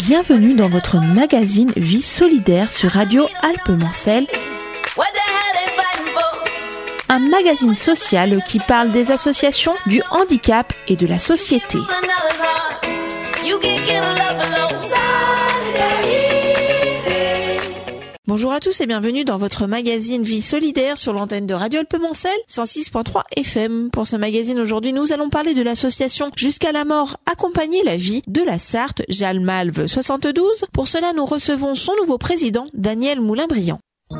Bienvenue dans votre magazine Vie solidaire sur Radio Alpes-Mancelles. Un magazine social qui parle des associations, du handicap et de la société. Bonjour à tous et bienvenue dans votre magazine Vie solidaire sur l'antenne de Radio Alpes-Mancelles 106.3 FM. Pour ce magazine aujourd'hui, nous allons parler de l'association Jusqu'à la mort, accompagner la vie de la Sarthe, Jalmalve 72. Pour cela, nous recevons son nouveau président, Daniel Moulin-Briand.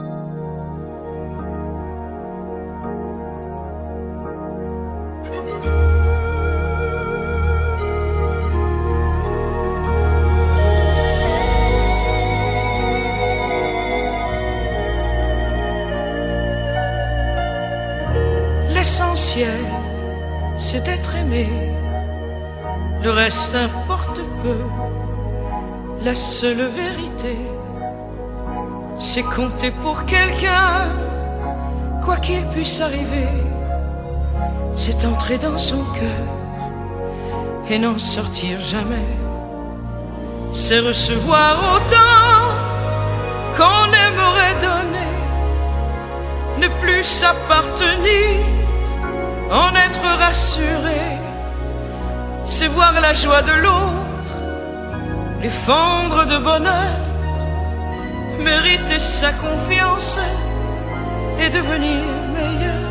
L'essentiel, c'est d'être aimé. Le reste importe peu. La seule vérité, c'est compter pour quelqu'un. Quoi qu'il puisse arriver, c'est entrer dans son cœur et n'en sortir jamais. C'est recevoir autant qu'on aimerait donner. Ne plus s'appartenir, en être rassuré, c'est voir la joie de l'autre, les fendre de bonheur, mériter sa confiance et devenir meilleur.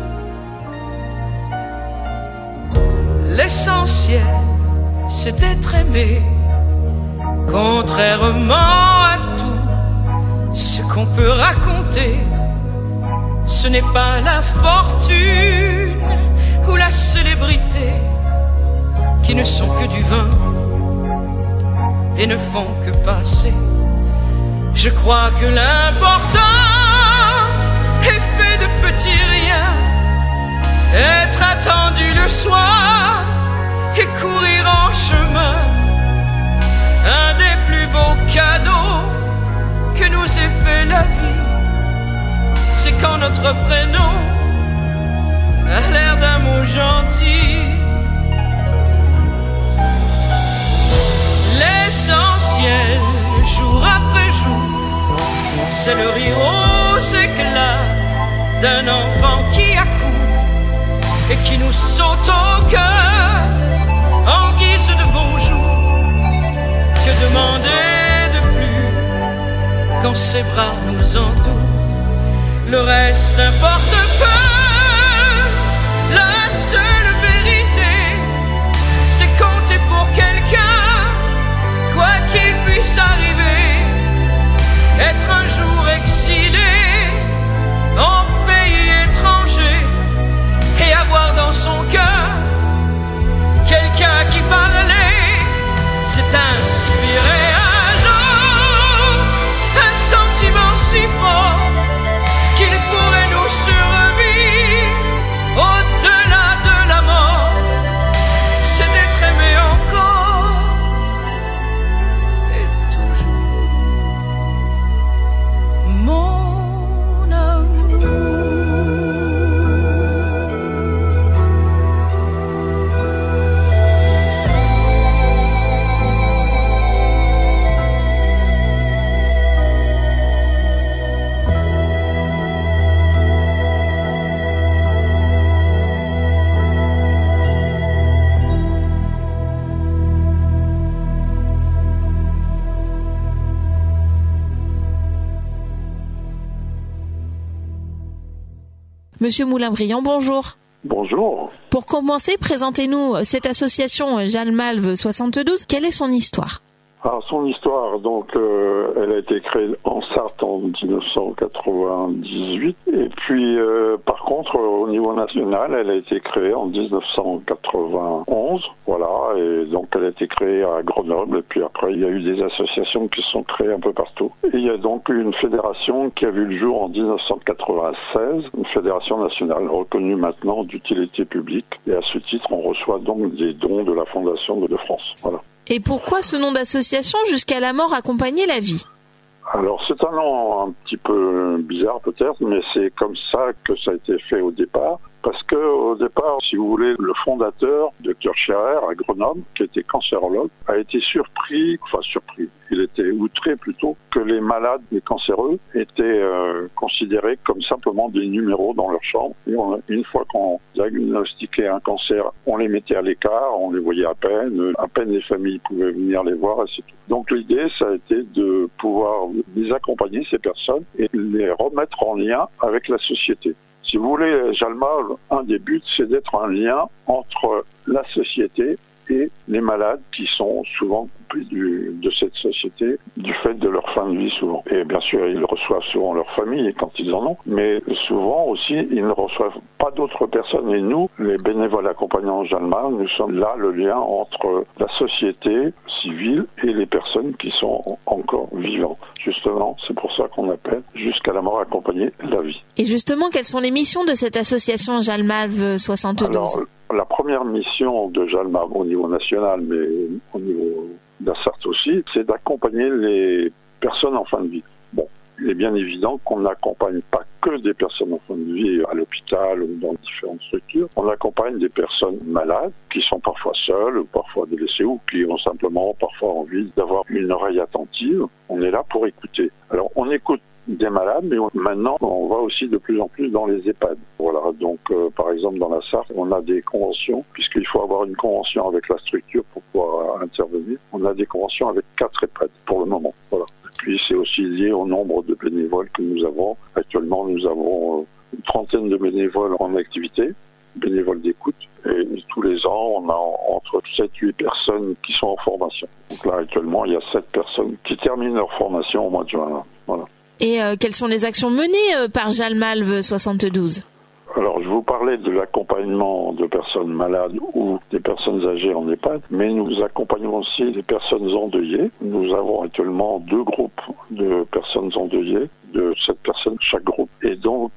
L'essentiel, c'est d'être aimé, contrairement à tout ce qu'on peut raconter. Ce n'est pas la fortune ou la célébrité qui ne sont que du vin et ne font que passer. Je crois que l'important est fait de petits riens, être attendu le soir et courir en chemin. Un des plus beaux cadeaux que nous ait fait la vie, c'est quand notre prénom a l'air d'un mot gentil. L'essentiel, jour après jour, c'est le rire aux éclats d'un enfant qui accourt et qui nous saute au cœur en guise de bonjour. Que demander de plus quand ses bras nous entourent? Le reste importe peu. La seule vérité, c'est compter pour quelqu'un, quoi qu'il puisse arriver. Être un jour exilé en pays étranger et avoir dans son cœur quelqu'un qui parlait, c'est inspiré un sentiment si fort qu'il pourrait nous survivre au-delà de la mort. C'est d'être aimé encore et toujours, mon amour. Monsieur Moulin-Briand, bonjour. Bonjour. Pour commencer, présentez-nous cette association Jalmalve 72. Quelle est son histoire ? Alors son histoire, donc, elle a été créée en Sarthe en 1998 et puis par contre au niveau national, elle a été créée en 1991, voilà, et donc elle a été créée à Grenoble et puis après il y a eu des associations qui se sont créées un peu partout. Et il y a donc une fédération qui a vu le jour en 1996, une fédération nationale reconnue maintenant d'utilité publique et à ce titre on reçoit donc des dons de la Fondation de France, voilà. Et pourquoi ce nom d'association Jusqu'à la mort, accompagner la vie ? Alors c'est un nom un petit peu bizarre peut-être, mais c'est comme ça que ça a été fait au départ. Parce que au départ, si vous voulez, le fondateur, Dr Scherer à Grenoble, qui était cancérologue, a été surpris, il était outré plutôt, que les malades, les cancéreux, étaient considérés comme simplement des numéros dans leur chambre. Et une fois qu'on diagnostiquait un cancer, on les mettait à l'écart, on les voyait à peine les familles pouvaient venir les voir, et c'est tout. Donc l'idée, ça a été de pouvoir les accompagner, ces personnes, et les remettre en lien avec la société. Si vous voulez, Jalma, un des buts, c'est d'être un lien entre la société et les malades qui sont souvent coupés de cette société du fait de leur fin de vie souvent. Et bien sûr, ils reçoivent souvent leur famille quand ils en ont, mais souvent aussi, ils ne reçoivent pas d'autres personnes. Et nous, les bénévoles accompagnants Jalma, nous sommes là le lien entre la société civile et les personnes qui sont encore vivantes. Justement, c'est pour ça qu'on appelle jusqu'à la mort accompagner la vie. Et justement, quelles sont les missions de cette association Jalma 72 ? Alors, la première mission de Jalma au niveau national, mais au niveau d'Assart aussi, c'est d'accompagner les personnes en fin de vie. Bon, il est bien évident qu'on n'accompagne pas que des personnes en fin de vie à l'hôpital ou dans différentes structures. On accompagne des personnes malades qui sont parfois seules, ou parfois délaissées, ou qui ont simplement parfois envie d'avoir une oreille attentive. On est là pour écouter. Alors, on écoute des malades, mais maintenant, on va aussi de plus en plus dans les EHPAD. Voilà, donc par exemple dans la Sarthe, on a des conventions, puisqu'il faut avoir une convention avec la structure pour pouvoir intervenir. On a des conventions avec 4 EHPAD pour le moment. Voilà. Puis c'est aussi lié au nombre de bénévoles que nous avons. Actuellement, nous avons une trentaine de bénévoles en activité, bénévoles d'écoute. Et tous les ans, on a entre 7-8 personnes qui sont en formation. Donc là, actuellement, il y a 7 personnes qui terminent leur formation au mois de juin. Voilà. Et quelles sont les actions menées par Jalmalv 72 ? Alors, je vous parlais de l'accompagnement de personnes malades ou des personnes âgées en EHPAD, mais nous accompagnons aussi les personnes endeuillées. Nous avons actuellement 2 groupes de personnes endeuillées, de 7 personnes chaque groupe. Et donc,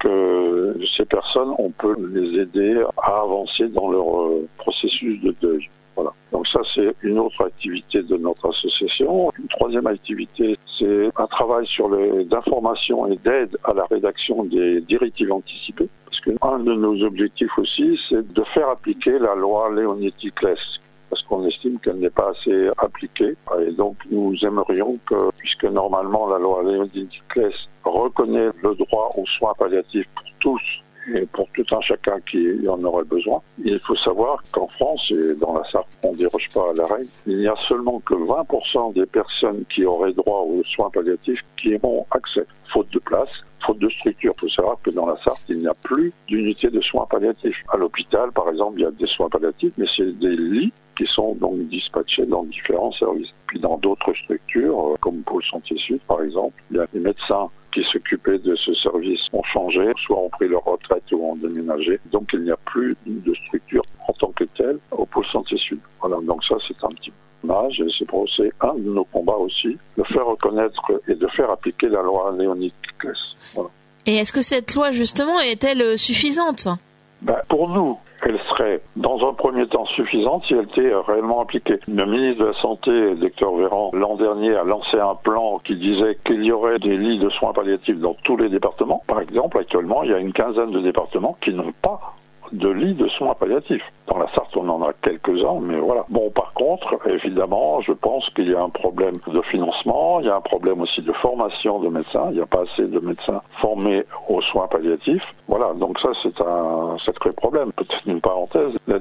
ces personnes, on peut les aider à avancer dans leur processus de deuil. Voilà. Donc ça, c'est une autre activité de notre association. Une troisième activité, c'est un travail d'information et d'aide à la rédaction des directives anticipées. Parce qu'un de nos objectifs aussi, c'est de faire appliquer la loi Leonetti-Claes. Parce qu'on estime qu'elle n'est pas assez appliquée. Et donc, nous aimerions que, puisque normalement la loi Leonetti-Claes reconnaît le droit aux soins palliatifs pour tous, et pour tout un chacun qui en aurait besoin. Il faut savoir qu'en France, et dans la Sarthe, on ne déroge pas à la règle, il n'y a seulement que 20% des personnes qui auraient droit aux soins palliatifs qui ont accès, faute de place, faute de structure. Il faut savoir que dans la Sarthe, il n'y a plus d'unité de soins palliatifs. À l'hôpital, par exemple, il y a des soins palliatifs, mais c'est des lits qui sont donc dispatchés dans différents services. Puis dans d'autres structures, comme Pôle Santé Sud, par exemple, il y a des médecins qui s'occupaient de ce service ont changé, soit ont pris leur retraite ou ont déménagé. Donc il n'y a plus de structure en tant que telle au Pôle Santé Sud. Voilà, donc ça c'est un petit dommage et c'est un de nos combats aussi, de faire reconnaître et de faire appliquer la loi Leonetti-Claes. Voilà. Et est-ce que cette loi justement est-elle suffisante ? Pour nous, elle serait dans un premier temps suffisante si elle était réellement appliquée. Le ministre de la Santé, Dr Véran, l'an dernier a lancé un plan qui disait qu'il y aurait des lits de soins palliatifs dans tous les départements. Par exemple, actuellement, il y a une quinzaine de départements qui n'ont pas de lits de soins palliatifs. Dans la Sarthe, on en a quelques-uns, mais voilà. Bon, par contre, évidemment, je pense qu'il y a un problème de financement, il y a un problème aussi de formation de médecins, il n'y a pas assez de médecins formés aux soins palliatifs. Voilà, donc ça, c'est un sacré problème. Peut-être une parenthèse, la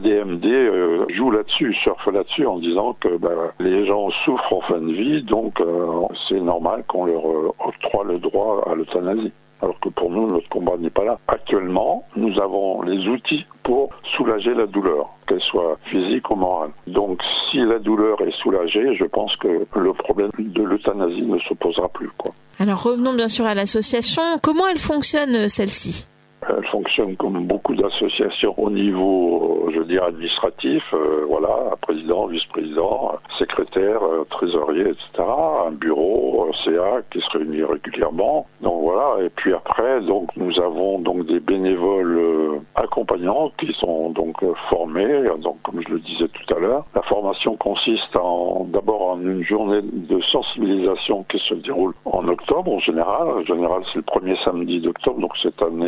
DMD joue là-dessus, surfe là-dessus en disant que les gens souffrent en fin de vie, donc c'est normal qu'on leur octroie le droit à l'euthanasie. Alors que pour nous, notre combat n'est pas là. Actuellement, nous avons les outils pour soulager la douleur, qu'elle soit physique ou morale. Donc, si la douleur est soulagée, je pense que le problème de l'euthanasie ne se posera plus, quoi. Alors, revenons bien sûr à l'association. Comment elle fonctionne, celle-ci ? Elle fonctionne comme beaucoup d'associations au niveau, je dirais, administratif, président, vice-président, secrétaire, trésorier, etc. Un bureau, CA qui se réunit régulièrement. Donc voilà, et puis après, donc nous avons donc des bénévoles accompagnants qui sont donc formés, donc comme je le disais tout à l'heure. La formation consiste d'abord en une journée de sensibilisation qui se déroule en octobre en général. En général, c'est le premier samedi d'octobre, donc cette année en 2020.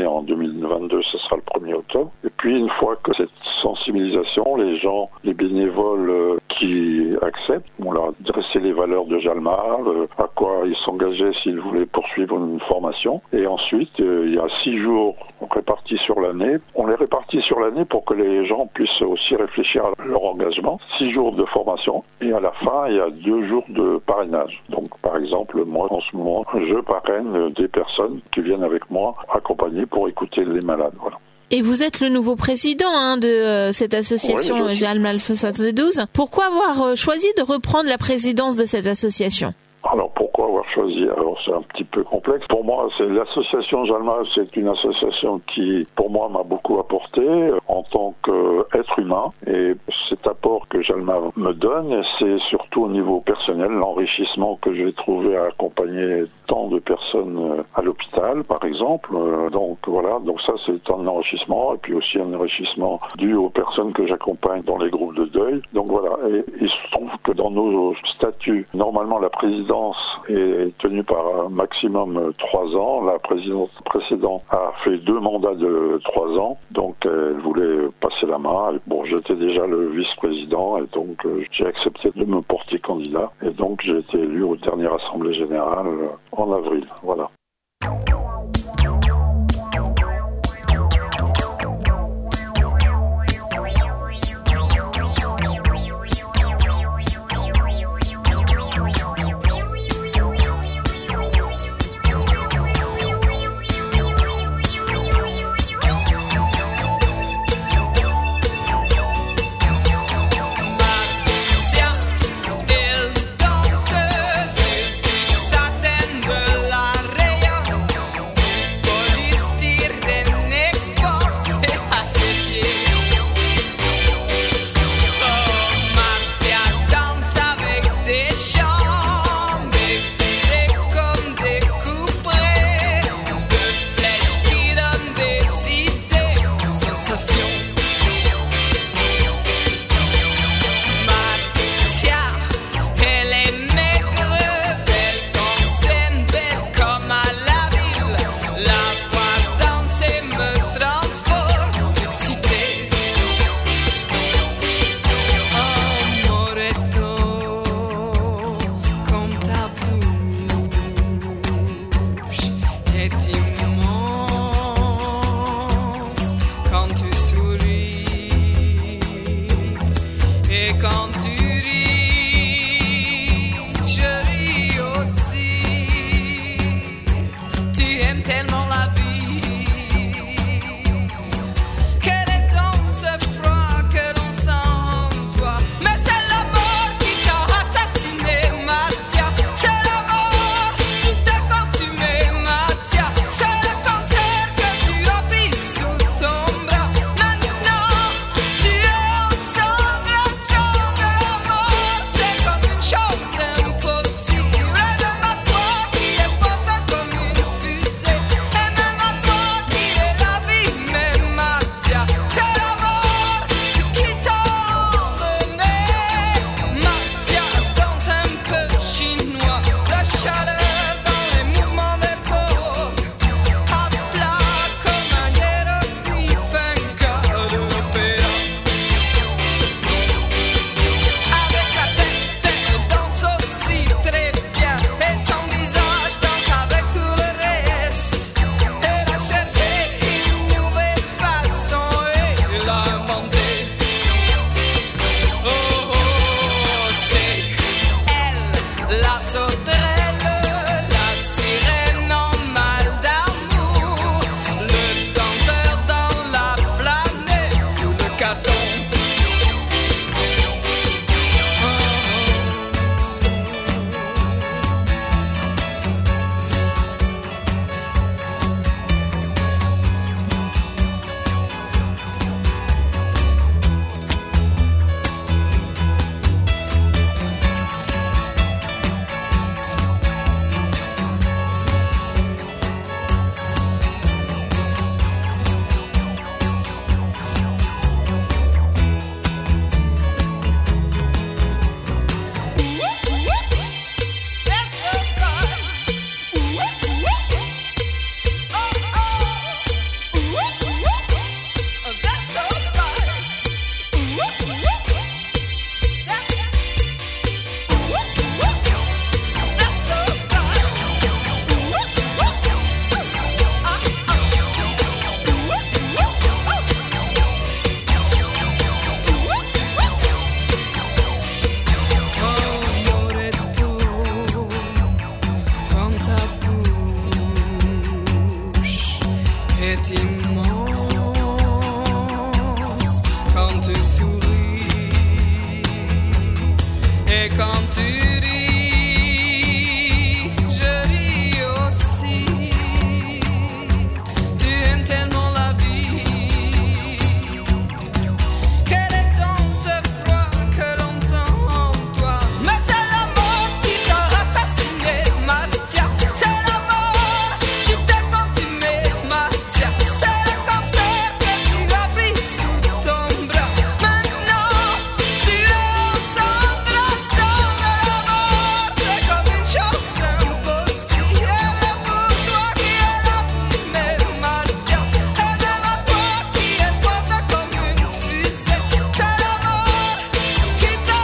2022, ce sera le 1er octobre. Et puis une fois que cette sensibilisation, les bénévoles qui acceptent, on leur a dressé les valeurs de Jalmar, à quoi ils s'engageaient s'ils voulaient poursuivre une formation. Et ensuite, il y a 6 jours répartis sur l'année. On les répartit sur l'année pour que les gens puissent aussi réfléchir à leur engagement. 6 jours de formation et à la fin, il y a 2 jours de parrainage. Donc par exemple, moi en ce moment, je parraine des personnes qui viennent avec moi accompagner pour écouter les malades. Voilà. Et vous êtes le nouveau président de cette association Jalmar 72. Pourquoi avoir choisi de reprendre la présidence de cette association ? Alors pourquoi avoir choisi ? Alors c'est un petit peu complexe. Pour moi, c'est l'association Jalmar, c'est une association qui, pour moi, m'a beaucoup apporté en tant qu'être humain. Et cet apport que Jalmar me donne, c'est surtout au niveau personnel, l'enrichissement que j'ai trouvé à accompagner tant de personnes à l'hôpital, par exemple. Donc voilà, donc ça c'est un enrichissement et puis aussi un enrichissement dû aux personnes que j'accompagne dans les groupes de deuil. Donc voilà, et il se trouve que dans nos statuts, normalement la présidence est tenue par un maximum 3 ans. La présidente précédente a fait 2 mandats de 3 ans, donc elle voulait passer la main. Bon, j'étais déjà le vice-président et donc j'ai accepté de me porter candidat. Et donc j'ai été élu aux dernières assemblées générales en avril. Voilà. Sa tête de la Et quand tu ris, je ris aussi. Tu aimes tellement la vie. Quel est donc ce froid que l'on entend en toi? Mais c'est la mort qui t'a assassiné, Mathia. C'est la mort qui t'a consumé, Mathia. C'est le cancer que tu as pris sous ton bras. Maintenant, tu es en cendres, sans la mort. C'est comme une chose impossible pour toi qui es la fumée, Mathia. Et même à toi qui es forte comme une fusée. C'est la mort qui t'a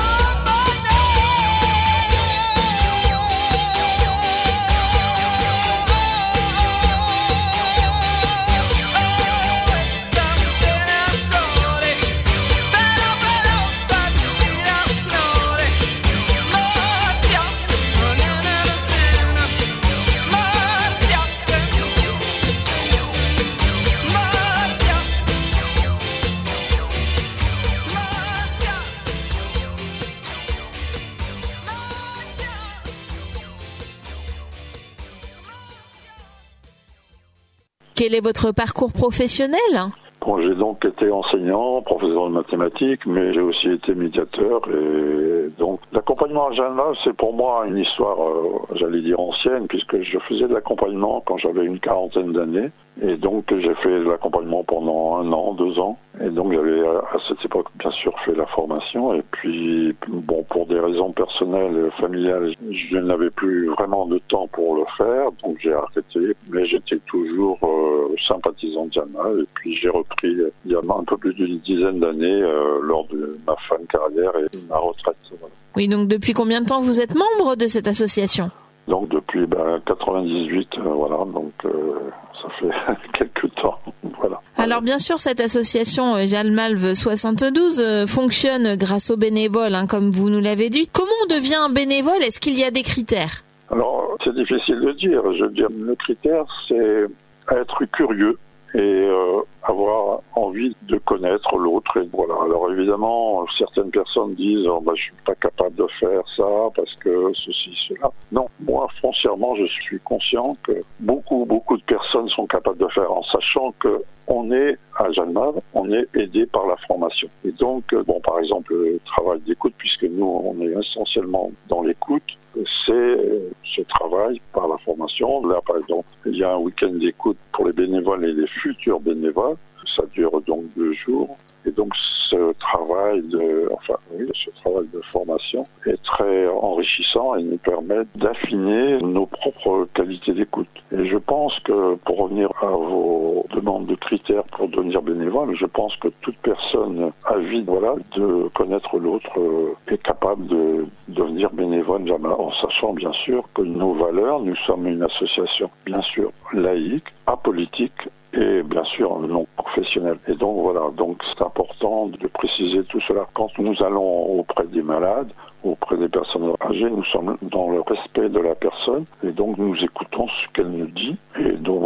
Quel est votre parcours professionnel ? Bon, j'ai donc été enseignant, professeur de mathématiques, mais j'ai aussi été médiateur. Et donc, l'accompagnement à Jeanne-Mave, c'est pour moi une histoire, j'allais dire ancienne, puisque je faisais de l'accompagnement quand j'avais une quarantaine d'années. Et donc, j'ai fait de l'accompagnement pendant 1 an, 2 ans. Et donc, j'avais à cette époque, bien sûr, fait la formation. Et puis, bon, pour des raisons personnelles, familiales, je n'avais plus vraiment de temps pour le faire. Donc, j'ai arrêté. Mais j'étais toujours sympathisant de Jeanne-Mave. Et puis, j'ai repris il y a un peu plus d'une dizaine d'années lors de ma fin de carrière et de ma retraite. Voilà. Oui, donc depuis combien de temps vous êtes membre de cette association ? Donc depuis 98, voilà, donc ça fait quelques temps, voilà. Alors bien sûr, cette association Jalmalve 72 fonctionne grâce aux bénévoles, comme vous nous l'avez dit. Comment on devient bénévole ? Est-ce qu'il y a des critères ? Alors, c'est difficile de dire. Je veux dire, le critère, c'est être curieux et avoir envie de connaître l'autre. Et voilà. Alors évidemment, certaines personnes disent je suis pas capable de faire ça parce que ceci, cela. Non, moi foncièrement, je suis conscient que beaucoup de personnes sont capables de faire en sachant que on est à Jeanne-Mave, on est aidé par la formation. Et donc, par exemple, le travail d'écoute, puisque nous, on est essentiellement dans l'écoute, c'est ce travail par la formation. Là, par exemple, il y a un week-end d'écoute pour les bénévoles et les futurs bénévoles. Ça dure donc 2 jours. Et donc, ce travail de formation est très enrichissant et nous permet d'affiner nos propres qualités d'écoute. Et je pense que, pour revenir à vos demandes de critères pour devenir bénévole, je pense que toute personne avide, de connaître l'autre est capable de devenir bénévole, en sachant bien sûr que nos valeurs, nous sommes une association bien sûr laïque, apolitique, et bien sûr non professionnel. Et donc donc c'est important de préciser tout cela. Quand nous allons auprès des malades, auprès des personnes âgées, nous sommes dans le respect de la personne et donc nous écoutons ce qu'elle nous dit. Et donc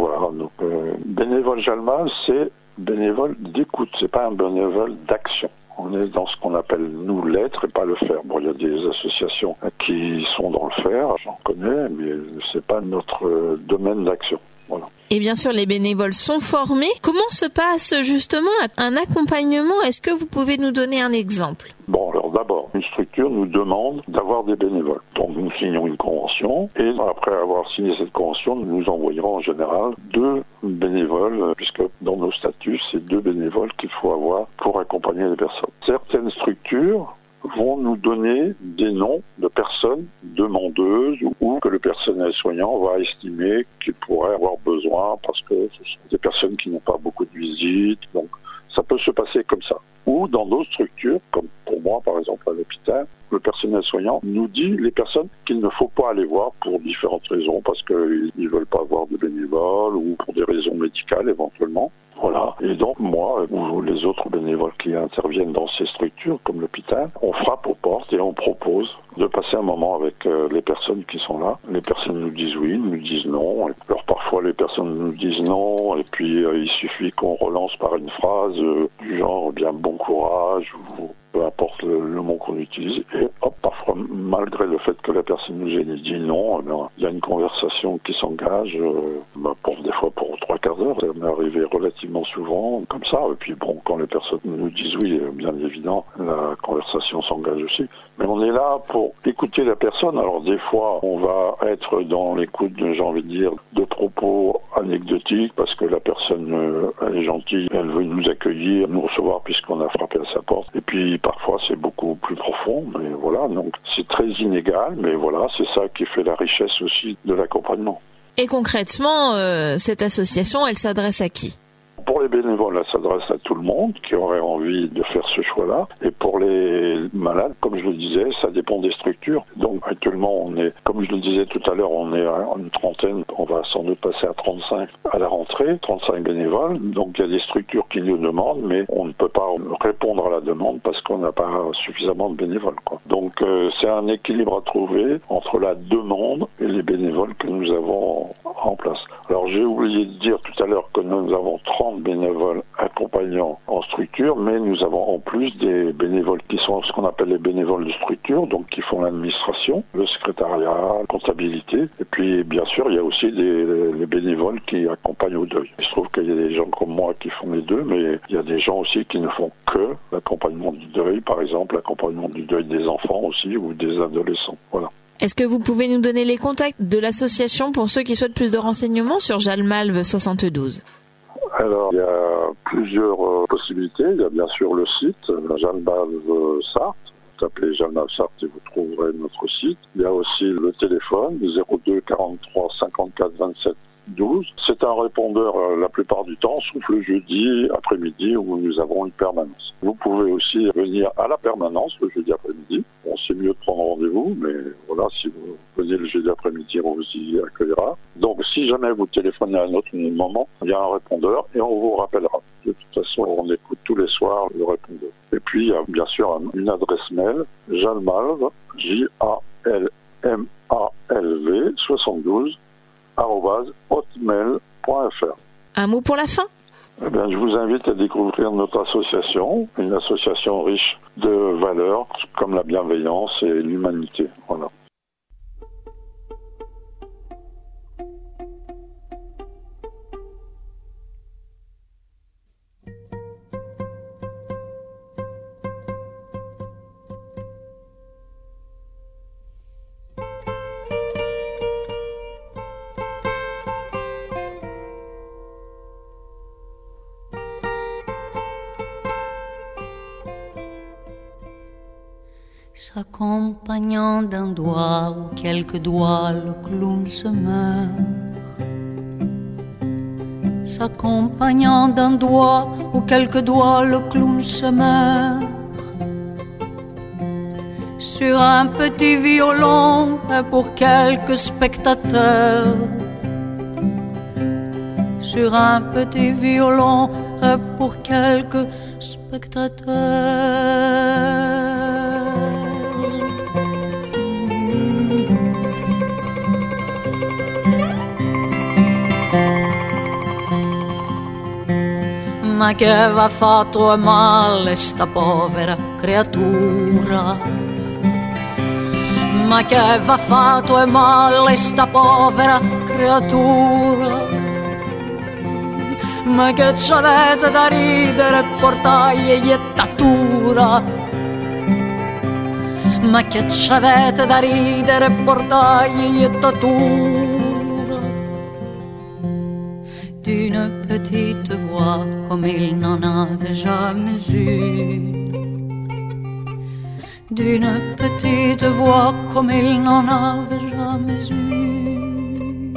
bénévole Jalmalve, c'est bénévole d'écoute, c'est pas un bénévole d'action. On est dans ce qu'on appelle, nous, l'être et pas le faire. Bon, il y a des associations qui sont dans le faire, j'en connais, mais c'est pas notre domaine d'action. Voilà. Et bien sûr, les bénévoles sont formés. Comment se passe justement un accompagnement ? Est-ce que vous pouvez nous donner un exemple ? Bon, alors d'abord, une structure nous demande d'avoir des bénévoles. Donc nous signons une convention et après avoir signé cette convention, nous envoyerons en général 2 bénévoles, puisque dans nos statuts, c'est 2 bénévoles qu'il faut avoir pour accompagner les personnes. Certaines structures vont nous donner des noms de personnes demandeuses ou que le personnel soignant va estimer qu'il pourrait avoir besoin parce que ce sont des personnes qui n'ont pas beaucoup de visites. Donc, ça peut se passer comme ça. Ou dans d'autres structures, comme pour moi, par exemple, à l'hôpital, le personnel soignant nous dit les personnes qu'il ne faut pas aller voir pour différentes raisons, parce qu'ils ne veulent pas avoir de bénévoles ou pour des raisons médicales éventuellement. Voilà. Et donc, moi, ou les autres bénévoles qui interviennent dans ces structures, comme l'hôpital, on frappe aux portes et on propose de passer un moment avec les personnes qui sont là. Les personnes nous disent oui, nous disent non. Alors, parfois, les personnes nous disent non, et puis il suffit qu'on relance par une phrase du genre, bien, bon courage, ou peu importe le mot qu'on utilise, et hop, parfois, malgré le fait que la personne nous ait dit non, il y a une conversation qui s'engage, des fois pour 3/4 d'heure. Ça m'est arrivé relativement souvent comme ça. Et puis bon, quand les personnes nous disent oui, bien évidemment, la conversation s'engage aussi. Mais on est là pour écouter la personne. Alors des fois, on va être dans l'écoute, j'ai envie de dire, de propos anecdotiques parce que la personne, elle est gentille, elle veut nous accueillir, nous recevoir puisqu'on a frappé à sa porte. Et puis parfois, c'est beaucoup plus profond. Mais voilà, donc c'est très inégal. Mais voilà, c'est ça qui fait la richesse aussi de l'accompagnement. Et concrètement, cette association, elle s'adresse à qui ? Pour les bénévoles, elle s'adresse à tout le monde qui aurait envie de faire ce choix-là. Et pour les malades, comme je le disais, ça dépend des structures. Donc actuellement, on est, comme je le disais tout à l'heure, on est à une trentaine. On va sans doute passer à 35 à la rentrée, 35 bénévoles. Donc il y a des structures qui nous demandent, mais on ne peut pas répondre à la demande parce qu'on n'a pas suffisamment de bénévoles, quoi. Donc c'est un équilibre à trouver entre la demande et les bénévoles que nous avons en place. Alors j'ai oublié de dire tout à l'heure que nous avons 30 bénévoles accompagnants en structure, mais nous avons en plus des bénévoles qui sont ce qu'on appelle les bénévoles de structure, donc qui font l'administration, le secrétariat, la comptabilité, et puis bien sûr il y a aussi les bénévoles qui accompagnent au deuil. Il se trouve qu'il y a des gens comme moi qui font les deux, mais il y a des gens aussi qui ne font que l'accompagnement du deuil, par exemple l'accompagnement du deuil des enfants aussi ou des adolescents. Voilà. Est-ce que vous pouvez nous donner les contacts de l'association pour ceux qui souhaitent plus de renseignements sur Jalmalve 72 ? Alors, il y a plusieurs possibilités. Il y a bien sûr le site, Jalmalve Sarthe. Vous tapez Jalmalve Sarthe et vous trouverez notre site. Il y a aussi le téléphone, 02 43 54 27 12. C'est un répondeur la plupart du temps, sauf le jeudi après-midi où nous avons une permanence. Vous pouvez aussi venir à la permanence le jeudi après-midi. Bon, c'est mieux de prendre rendez-vous, mais voilà, si vous venez le jeudi après-midi, on vous y accueillera. Donc, si jamais vous téléphonez à un autre moment, il y a un répondeur et on vous rappellera. De toute façon, on écoute tous les soirs le répondeur. Et puis, il y a bien sûr une adresse mail, Jalmalve, JALMALV 72, @hotmail.fr. Un mot pour la fin ? Eh bien, je vous invite à découvrir notre association, une association riche de valeurs comme la bienveillance et l'humanité. Voilà. S'accompagnant d'un doigt ou quelques doigts, le clown se meurt. S'accompagnant d'un doigt ou quelques doigts, le clown se meurt. Sur un petit violon et pour quelques spectateurs. Sur un petit violon et pour quelques spectateurs. Ma che aveva fatto male sta povera creatura. Ma che aveva fatto male sta povera creatura. Ma che c'avete da ridere, portagli iettatura. Ma che c'avete da ridere, portagli iettatura. D'une petite voix comme il n'en avait jamais eu. D'une petite voix comme il n'en avait jamais eu.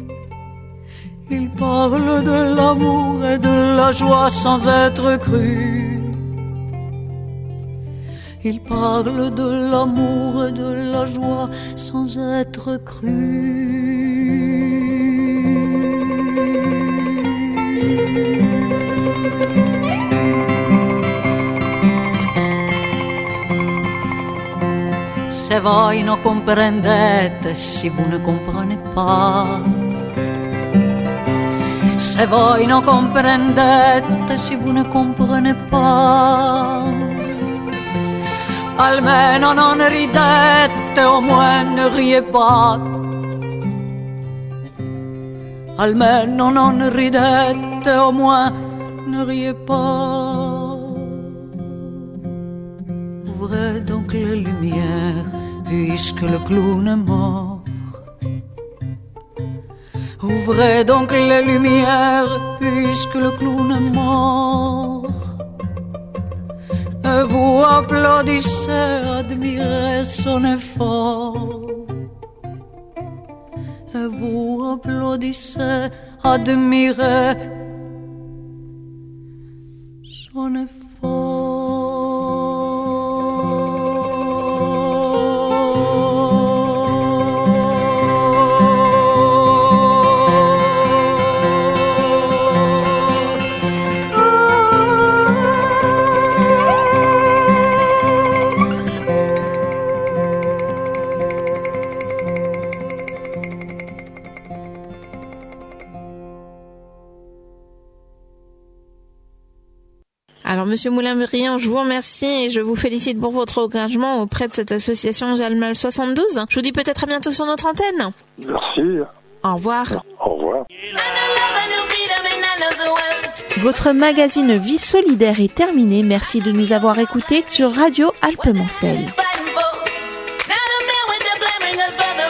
Il parle de l'amour et de la joie sans être cru. Il parle de l'amour et de la joie sans être cru. Se voi non comprendete, si vous ne comprenez pas. Se voi non comprendete, si vous ne comprenez pas. almeno non ridete, au moins ne riez pas. Almeno non ridete, au moins ne riez pas. Ouvrez donc les lumières, puisque le clown est mort. Ouvrez donc les lumières, puisque le clown est mort. Et vous applaudissez, admirez son effort. Et vous applaudissez, admirez son effort. Alors, Monsieur Moulin-Briand, je vous remercie et je vous félicite pour votre engagement auprès de cette association Jalmal 72. Je vous dis peut-être à bientôt sur notre antenne. Merci. Au revoir. Au revoir. Votre magazine Vie solidaire est terminé. Merci de nous avoir écoutés sur Radio Alpemancel.